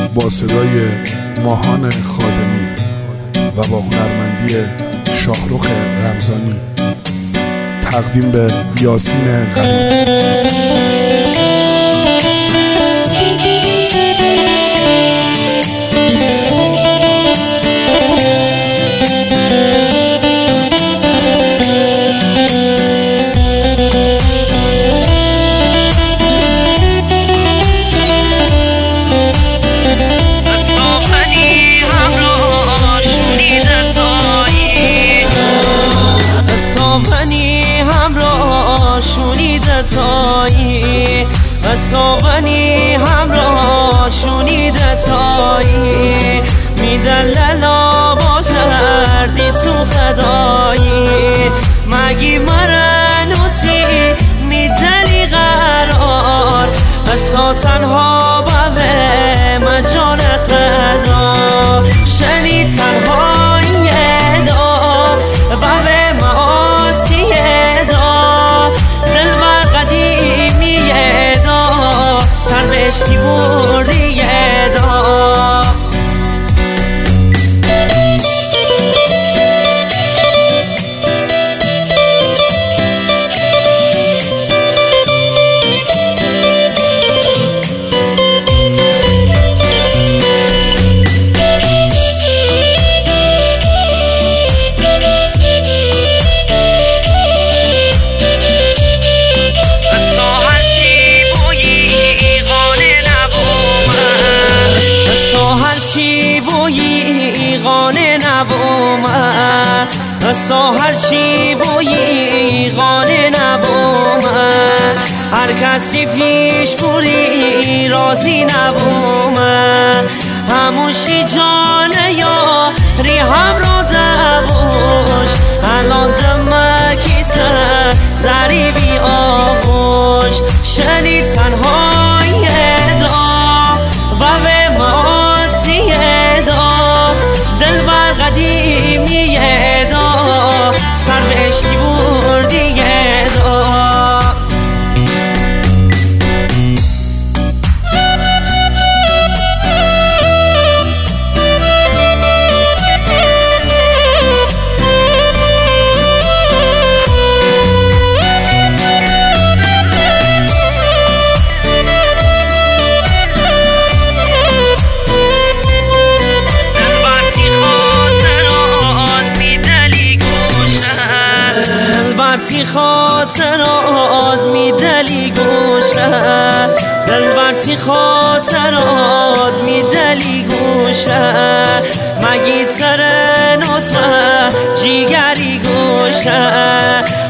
با صدای ماهان خادمی و با هنرمندی شاهرخ رمضانی تقدیم به یاسین غریب. ساغنی همراه شونیده تایی میدللا با کردی تو خدایی مگی مرنوتی میدلی قرار بسا تنها بوه مجان خدا شنی تنهایی دا بوه معاسی دا دل بر قدیمی دا سر بشتی بردی دا ساهر چی بویی غانه نبوم هر کسی پیش بوری رازی نبوم هموشی جانه یا ری هم را دبوش الان دمکی دری بی آغوش شنی تنهایی دا و به معاسی دا دل بر قدیمی دا سر بشتی بردی دا خاطرات میدلی گوشه دل برتی خاطرات میدلی گوشه مگی ترنوت جیگری گوشه